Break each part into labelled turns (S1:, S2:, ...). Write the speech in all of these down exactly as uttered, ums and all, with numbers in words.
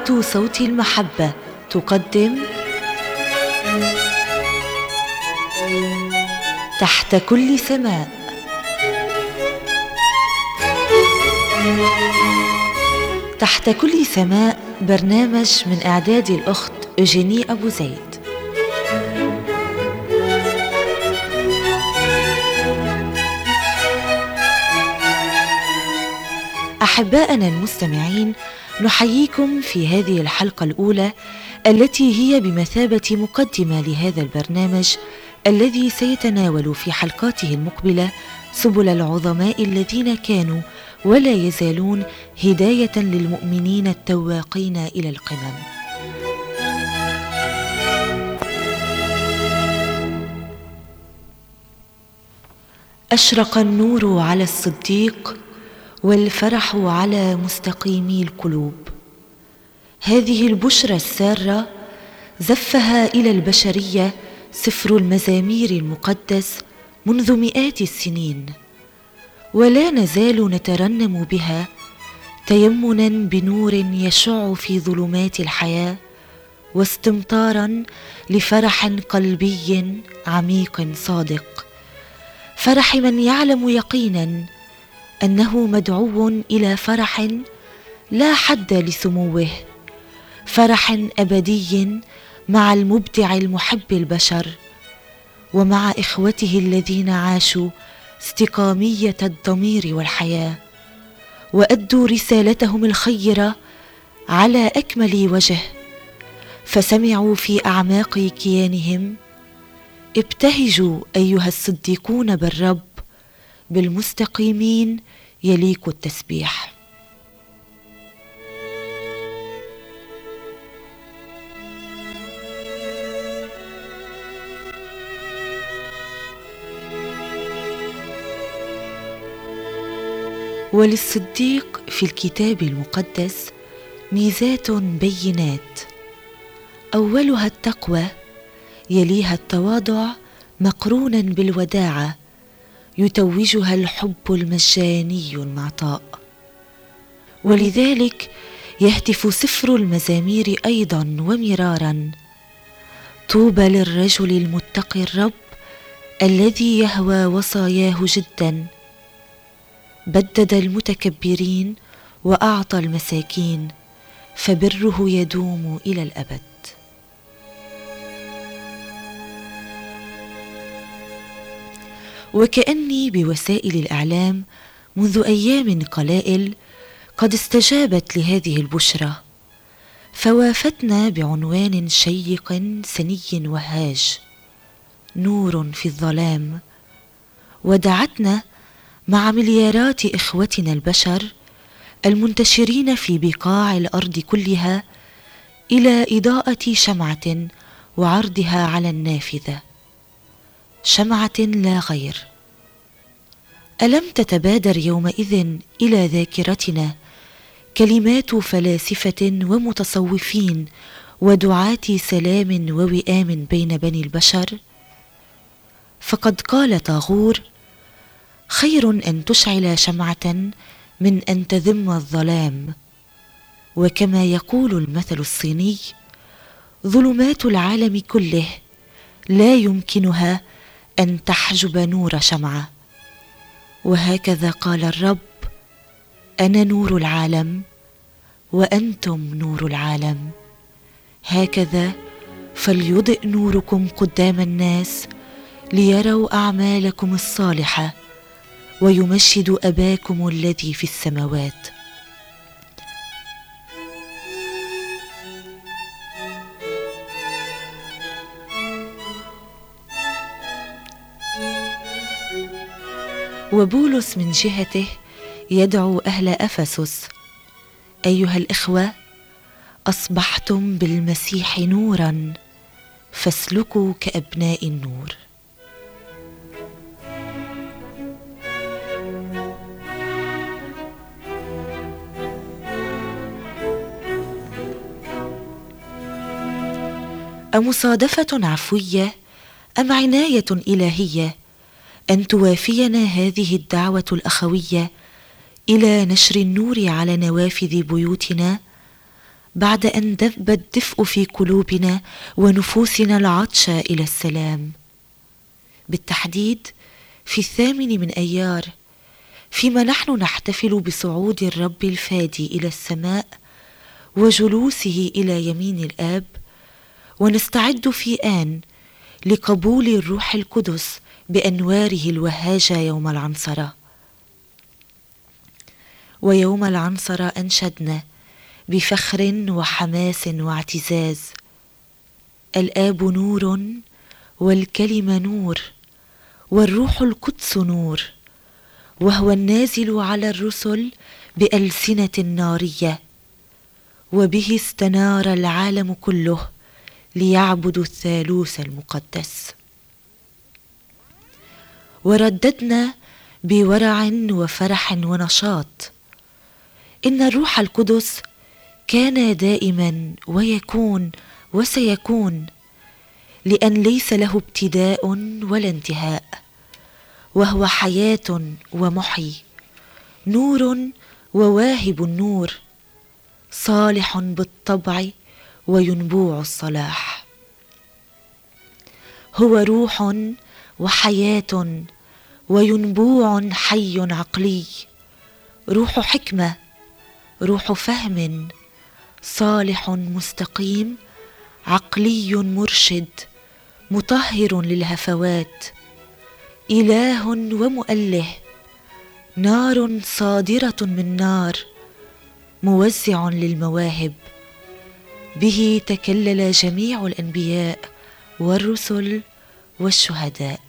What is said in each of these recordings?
S1: إذاعة صوت المحبة تقدم تحت كل سماء. تحت كل سماء برنامج من إعداد الأخت أوجيني أبو زيد. أحباءنا المستمعين، نحييكم في هذه الحلقة الأولى التي هي بمثابة مقدمة لهذا البرنامج الذي سيتناول في حلقاته المقبلة سبل العظماء الذين كانوا ولا يزالون هداية للمؤمنين التواقين إلى القمم. أشرق النور على الصديق والفرح على مستقيمي القلوب. هذه البشرى السارة زفها إلى البشرية سفر المزامير المقدس منذ مئات السنين، ولا نزال نترنم بها تيمنا بنور يشع في ظلمات الحياة، واستمطارا لفرح قلبي عميق صادق، فرح من يعلم يقينا أنه مدعو إلى فرح لا حد لسموه، فرح أبدي مع المبدع المحب البشر ومع إخوته الذين عاشوا استقامية الضمير والحياة وأدوا رسالتهم الخيرة على أكمل وجه، فسمعوا في أعماق كيانهم: ابتهجوا أيها الصديقون بالرب، بالمستقيمين يليق التسبيح. وللصديق في الكتاب المقدس ميزات بينات، أولها التقوى، يليها التواضع مقرونا بالوداعة، يتوجها الحب المجاني المعطاء. ولذلك يهتف سفر المزامير أيضا ومرارا: طوبى للرجل المتقي الرب الذي يهوى وصاياه جدا، بدد المتكبرين وأعطى المساكين، فبره يدوم إلى الأبد. وكأني بوسائل الإعلام منذ أيام قلائل قد استجابت لهذه البشرى، فوافتنا بعنوان شيق سني وهاج: نور في الظلام، ودعتنا مع مليارات إخوتنا البشر المنتشرين في بقاع الأرض كلها إلى إضاءة شمعة وعرضها على النافذة، شمعة لا غير. ألم تتبادر يومئذ إلى ذاكرتنا كلمات فلاسفة ومتصوفين ودعاة سلام ووئام بين بني البشر؟ فقد قال طاغور: خير أن تشعل شمعة من أن تذم الظلام. وكما يقول المثل الصيني: ظلمات العالم كله لا يمكنها أن تحجب نور شمعة. وهكذا قال الرب: أنا نور العالم وأنتم نور العالم، هكذا فليضئ نوركم قدام الناس ليروا أعمالكم الصالحة ويمجدوا أباكم الذي في السماوات. وبولس من جهته يدعو أهل أفسس: أيها الإخوة، أصبحتم بالمسيح نورا، فاسلكوا كأبناء النور. أمصادفة عفوية أم عناية إلهية أن توافينا هذه الدعوة الأخوية إلى نشر النور على نوافذ بيوتنا بعد أن دب الدفء في قلوبنا ونفوسنا العطش إلى السلام، بالتحديد في الثامن من أيار، فيما نحن نحتفل بصعود الرب الفادي إلى السماء وجلوسه إلى يمين الآب، ونستعد في آن لقبول الروح القدس بأنواره الوهاجة يوم العنصرة. ويوم العنصرة أنشدنا بفخر وحماس واعتزاز: الآب نور والكلمة نور والروح القدس نور، وهو النازل على الرسل بألسنة نارية، وبه استنار العالم كله ليعبدوا الثالوث المقدس. ورددنا بورع وفرح ونشاط: إن الروح القدس كان دائما ويكون وسيكون، لأن ليس له ابتداء ولا انتهاء، وهو حياة ومحي، نور وواهب النور، صالح بالطبع وينبوع الصلاح. هو روح وحياة وينبوع حي عقلي، روح حكمة، روح فهم، صالح مستقيم، عقلي مرشد، مطهر للهفوات، إله ومؤله، نار صادرة من نار، موزع للمواهب. به تكلل جميع الأنبياء والرسل والشهداء.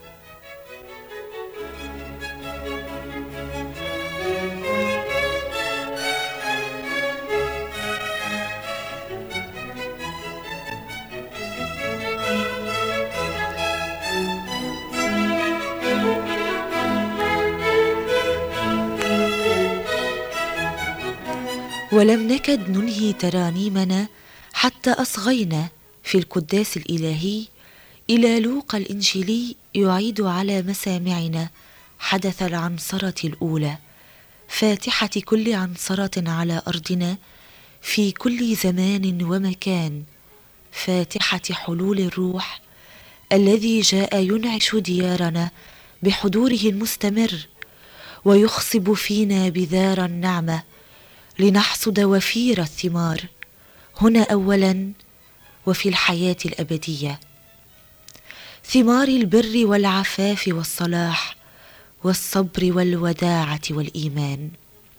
S1: ولم نكد ننهي ترانيمنا حتى أصغينا في القداس الإلهي إلى لوقا الإنجيلي يعيد على مسامعنا حدث العنصرة الأولى، فاتحة كل عنصرة على أرضنا في كل زمان ومكان، فاتحة حلول الروح الذي جاء ينعش ديارنا بحضوره المستمر، ويخصب فينا بذار النعمة لنحصد وفير الثمار هنا أولا وفي الحياة الأبدية، ثمار البر والعفاف والصلاح والصبر والوداعة والإيمان.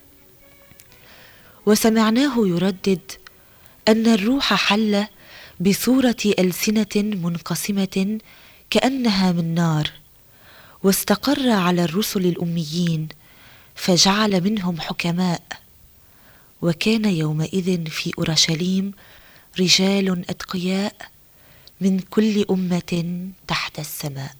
S1: وسمعناه يردد أن الروح حل بصورة ألسنة منقسمة كأنها من نار، واستقر على الرسل الأميين فجعل منهم حكماء. وكان يومئذ في أورشليم رجال أتقياء من كل أمة تحت السماء.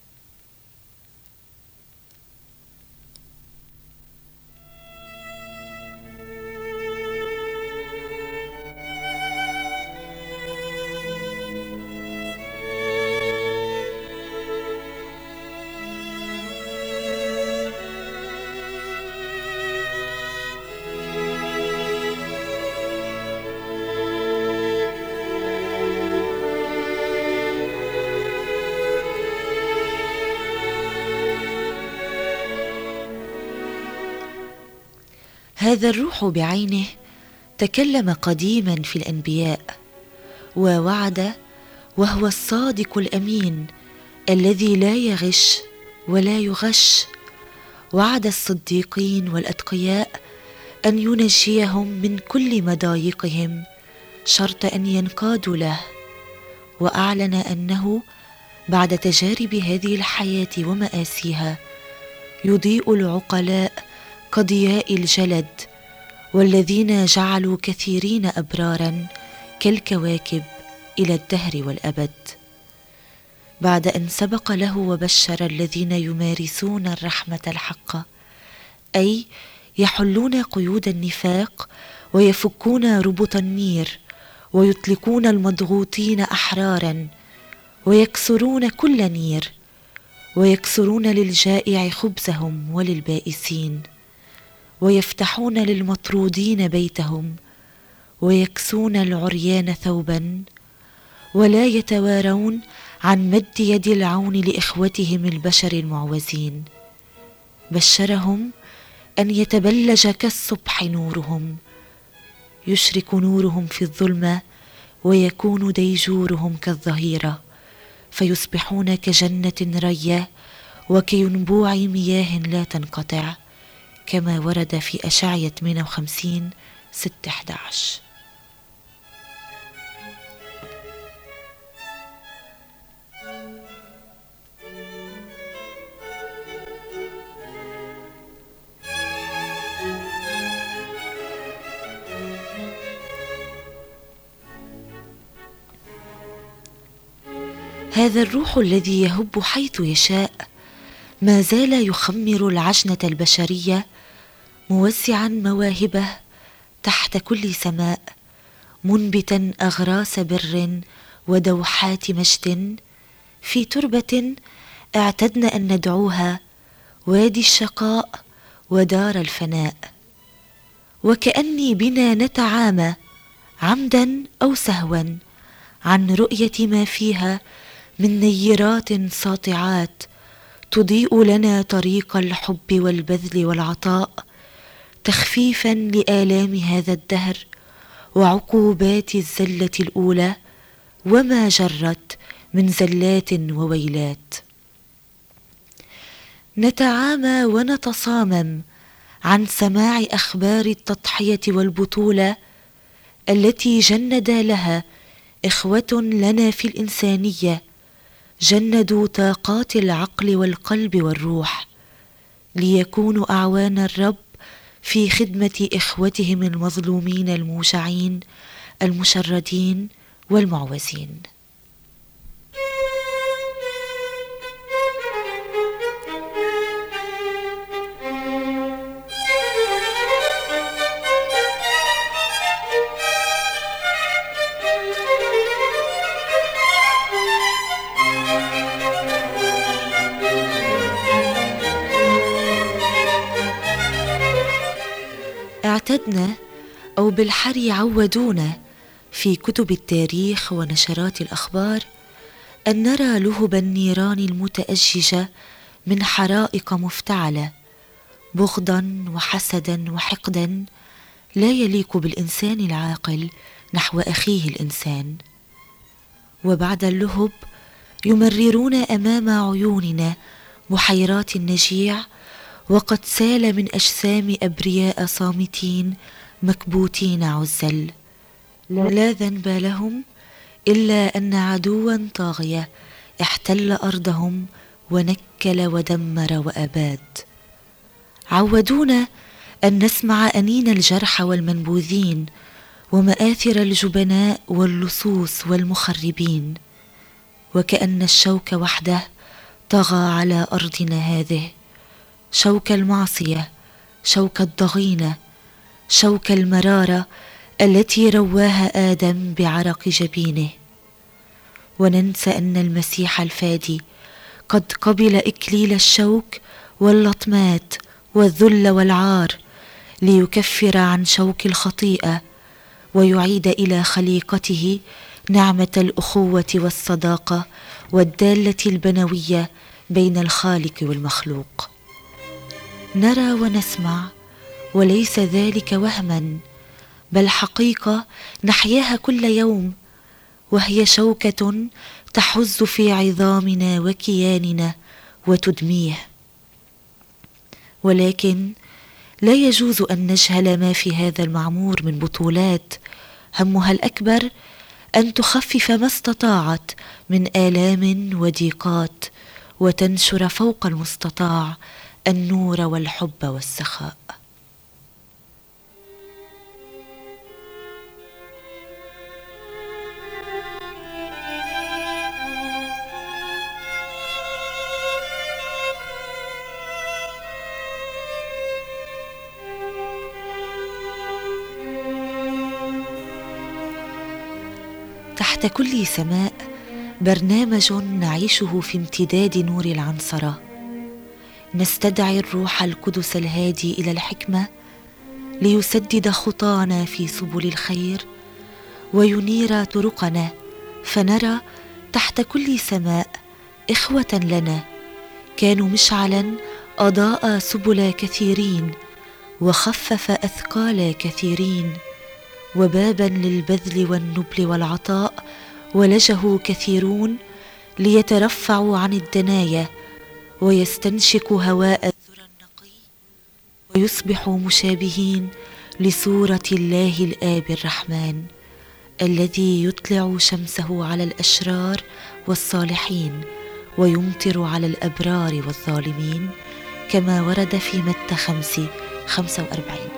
S1: هذا الروح بعينه تكلم قديما في الأنبياء ووعد، وهو الصادق الأمين الذي لا يغش ولا يغش. وعد الصديقين والأتقياء أن ينجيهم من كل مضايقهم شرط أن ينقادوا له، وأعلن أنه بعد تجارب هذه الحياة ومآسيها يضيء العقلاء كضياء الجلد، والذين جعلوا كثيرين أبرارا كالكواكب إلى الدهر والأبد. بعد أن سبق له وبشر الذين يمارسون الرحمة الحقة، أي يحلون قيود النفاق ويفكون ربط النير ويطلقون المضغوطين أحرارا ويكسرون كل نير ويكسرون للجائع خبزهم وللبائسين ويفتحون للمطرودين بيتهم ويكسون العريان ثوبا، ولا يتوارون عن مد يد العون لإخوتهم البشر المعوزين. بشرهم أن يتبلج كالصبح نورهم، يشرك نورهم في الظلمة، ويكون ديجورهم كالظهيرة، فيصبحون كجنة رية وكينبوع مياه لا تنقطع، كما ورد في أشعية ثمانية وخمسين ستة أحد عشر. هذا الروح الذي يهب حيث يشاء ما زال يخمر العجنة البشرية، موسعا مواهبه تحت كل سماء، منبتا أغراس بر ودوحات مجد في تربة اعتدنا أن ندعوها وادي الشقاء ودار الفناء. وكأني بنا نتعامى عمدا أو سهوا عن رؤية ما فيها من نيرات ساطعات تضيء لنا طريق الحب والبذل والعطاء، تخفيفا لآلام هذا الدهر وعقوبات الزلة الأولى وما جرت من زلات وويلات. نتعامى ونتصامم عن سماع أخبار التضحية والبطولة التي جند لها إخوة لنا في الإنسانية، جندوا طاقات العقل والقلب والروح ليكونوا أعوان الرب في خدمة إخوتهم المظلومين الموجعين المشردين والمعوزين. اعتدنا أو بالحري عودونا في كتب التاريخ ونشرات الأخبار أن نرى لهب النيران المتأججة من حرائق مفتعلة، بغضا وحسدا وحقدا لا يليق بالإنسان العاقل نحو أخيه الإنسان. وبعد اللهب يمررون أمام عيوننا بحيرات النجيع، وقد سال من أجسام أبرياء صامتين مكبوتين عزل، لا ذنب لهم إلا أن عدوا طاغية احتل أرضهم ونكل ودمر وأباد. عودونا أن نسمع أنين الجرحى والمنبوذين ومآثر الجبناء واللصوص والمخربين، وكأن الشوك وحده طغى على أرضنا هذه، شوك المعصية، شوك الضغينة، شوك المرارة التي رواها آدم بعرق جبينه. وننسى أن المسيح الفادي قد قبل إكليل الشوك واللطمات والذل والعار ليكفر عن شوك الخطيئة ويعيد إلى خليقته نعمة الأخوة والصداقة والدالة البنوية بين الخالق والمخلوق. نرى ونسمع، وليس ذلك وهما بل حقيقة نحياها كل يوم، وهي شوكة تحز في عظامنا وكياننا وتدميه. ولكن لا يجوز أن نجهل ما في هذا المعمور من بطولات همها الأكبر أن تخفف ما استطاعت من آلام وضيقات، وتنشر فوق المستطاع النور والحب والسخاء. تحت كل سماء برنامج نعيشه في امتداد نور العنصرة، نستدعي الروح القدس الهادي إلى الحكمة ليسدد خطانا في سبل الخير وينير طرقنا، فنرى تحت كل سماء إخوة لنا كانوا مشعلا أضاء سبل كثيرين وخفف أثقال كثيرين، وبابا للبذل والنبل والعطاء ولجه كثيرون ليترفعوا عن الدنايا ويستنشقوا هواء الذرى النقي ويصبحوا مشابهين لصورة الله الآب الرحمن الذي يطلع شمسه على الأشرار والصالحين ويمطر على الأبرار والظالمين، كما ورد في متى خمسة خمسة وأربعين.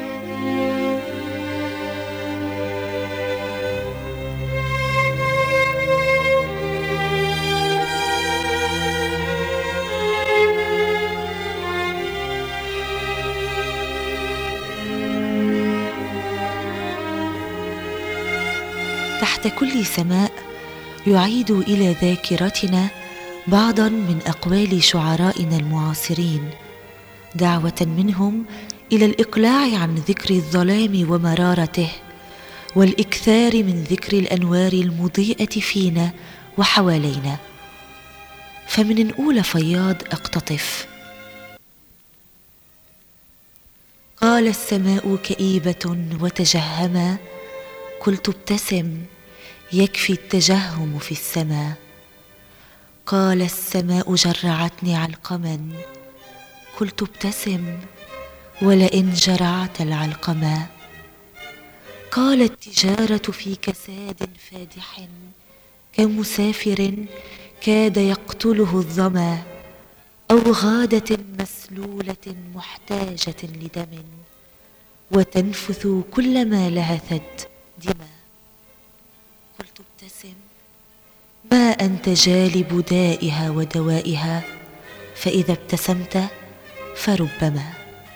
S1: تحت كل سماء يعيد إلى ذاكرتنا بعضا من أقوال شعرائنا المعاصرين، دعوة منهم إلى الإقلاع عن ذكر الظلام ومرارته والإكثار من ذكر الأنوار المضيئة فينا وحوالينا. فمن نقول فياض أقتطف: قال السماء كئيبة وتجهما، قلت ابتسم يكفي التجهم في السماء. قال السماء جرعتني علقما، قلت ابتسم ولئن جرعت العلقما. قال التجارة في كساد فادح كمسافر كاد يقتله الظما، أو غادة مسلولة محتاجة لدم وتنفث كلما لهثت دما. قلت ابتسم ما أنت جالب دائها ودوائها، فإذا ابتسمت فربما.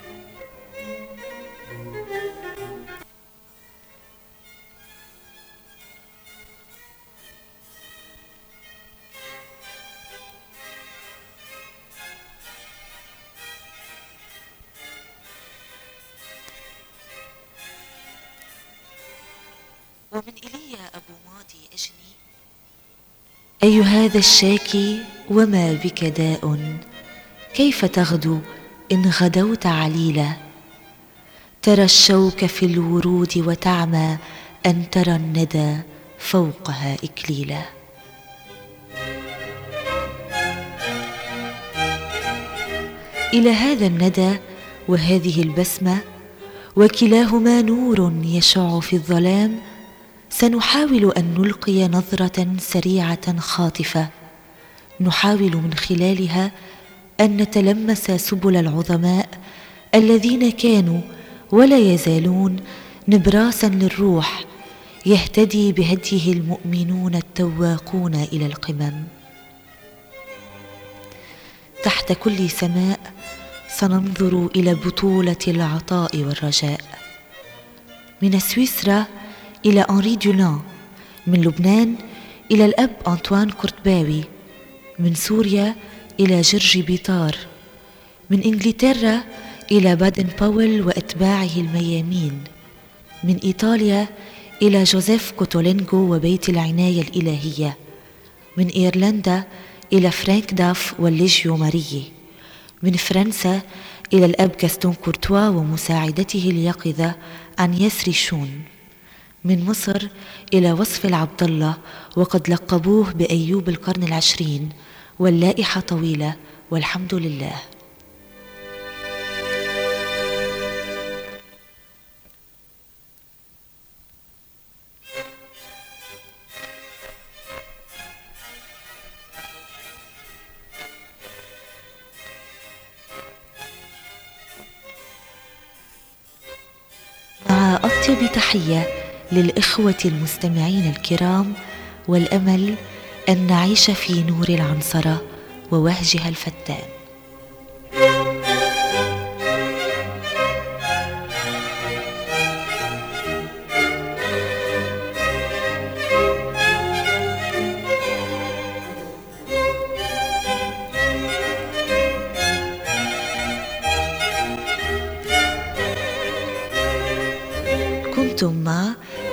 S1: ومن إيليا أبو ماضي أجني: أي هذا الشاكي وما بك داء، كيف تغدو إن غدوت عليلا؟ ترى الشوك في الورود وتعمى أن ترى الندى فوقها إكليلا. إلى هذا الندى وهذه البسمة، وكلاهما نور يشع في الظلام، سنحاول أن نلقي نظرة سريعة خاطفة نحاول من خلالها أن نتلمس سبل العظماء الذين كانوا ولا يزالون نبراسا للروح يهتدي بهديه المؤمنون التواقون إلى القمم. تحت كل سماء سننظر إلى بطولة العطاء والرجاء، من سويسرا إلى أنري دولان، من لبنان إلى الأب أنطوان قرطباوي، من سوريا إلى جرجي بيطار، من إنجلترا إلى بادن باول وأتباعه الميامين، من إيطاليا إلى جوزيف كوتولينغو وبيت العناية الإلهية، من إيرلندا إلى فرانك داف والليجيو ماريي، من فرنسا إلى الأب غاستون كورتوا ومساعدته اليقظة أنيس ريشون، من مصر إلى وصف العبد الله وقد لقبوه بأيوب القرن العشرين، واللائحة طويلة والحمد لله. مع أطيب تحية للإخوة المستمعين الكرام، والأمل أن نعيش في نور العنصرة ووهجها الفتان.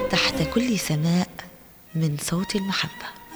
S1: تحت كل سماء من صوت المحبة.